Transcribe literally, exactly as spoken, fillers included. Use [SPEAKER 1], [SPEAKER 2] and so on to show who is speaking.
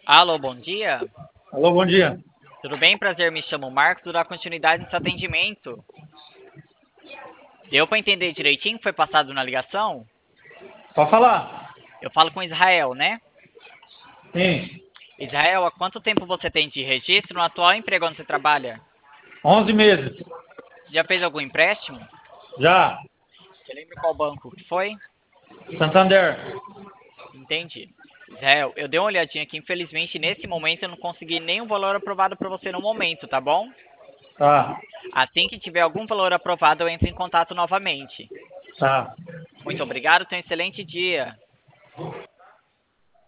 [SPEAKER 1] Alô, bom dia.
[SPEAKER 2] Alô, bom dia.
[SPEAKER 1] Tudo bem? Prazer, me chamo Marcos, vou dar continuidade nesse atendimento. Deu para entender direitinho o que foi passado na ligação?
[SPEAKER 2] Pode falar?
[SPEAKER 1] Eu falo com Israel, né?
[SPEAKER 2] Sim.
[SPEAKER 1] Israel, há quanto tempo você tem de registro no atual emprego onde você trabalha?
[SPEAKER 2] Onze meses.
[SPEAKER 1] Você já fez algum empréstimo?
[SPEAKER 2] Já.
[SPEAKER 1] Você lembra qual banco que foi?
[SPEAKER 2] Santander.
[SPEAKER 1] Entendi. Israel, eu dei uma olhadinha aqui, infelizmente nesse momento eu não consegui nenhum valor aprovado para você no momento, tá bom?
[SPEAKER 2] Tá.
[SPEAKER 1] Assim que tiver algum valor aprovado, eu entro em contato novamente.
[SPEAKER 2] Tá.
[SPEAKER 1] Muito obrigado, tenha um excelente dia.